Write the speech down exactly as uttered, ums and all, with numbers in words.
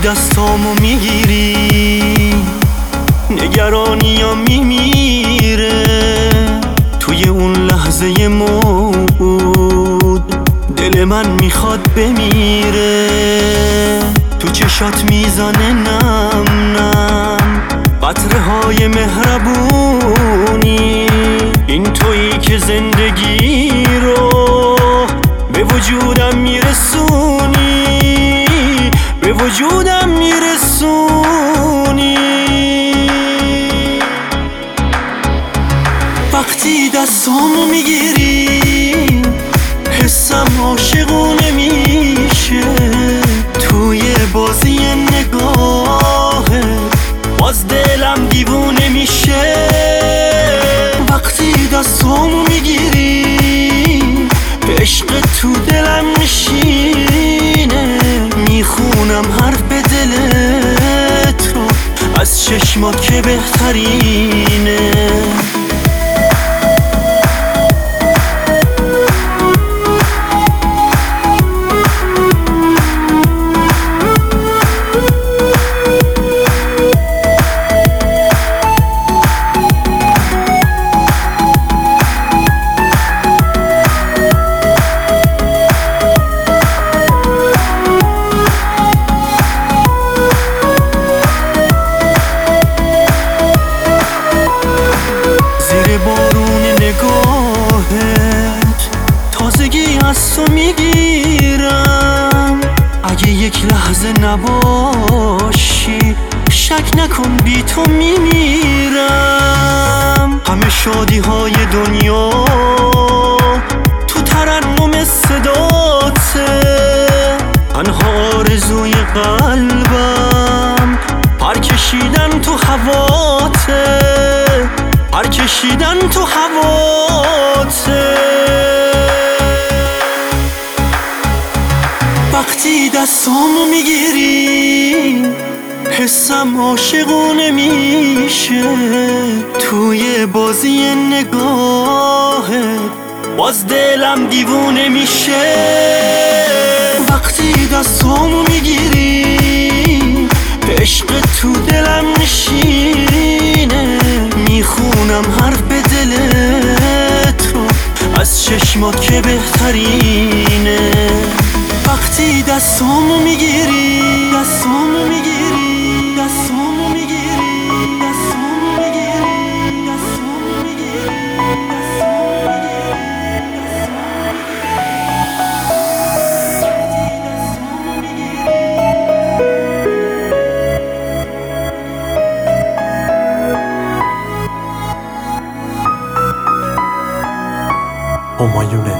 دستامو میگیری، نگرانیم میمیره. توی اون لحظه موعود دل من میخواد بمیره. تو چشات میزنه نم نم قطره های مهربونی. این تویی که زندگی رو به وجودم میرسونی، به وجودم میرسونی. وقتی دستامو میگیری حسم عاشقونه میشه. توی بازی نگاهه باز دلم دیوونه میشه. وقتی دستامو میگیری عشق تو دلم میشینه. میخونم حرف دلت رو از چشمات که بهترینه. بارون نگاهت تازگی از تو میگیرم. اگه یک لحظه نباشی شک نکن بی تو میمیرم. همه شادی های دنیا تو ترنم صداته. تنها آرزوی قلبم پر کشیدن تو هواته، پر کشیدن تو هواته. وقتی دستامو میگیری حسم عاشقونه میشه. توی بازی نگاهت باز دلم دیوونه میشه. وقتی دستامو میگیری عشق تو دلم نشینه. میخونم حرف دلت رو از چشمات که بهترینه. وقتی دستامو میگیری دستامو میگیری دستامو میگیری دستامو میگیری دستامو میگیری همایون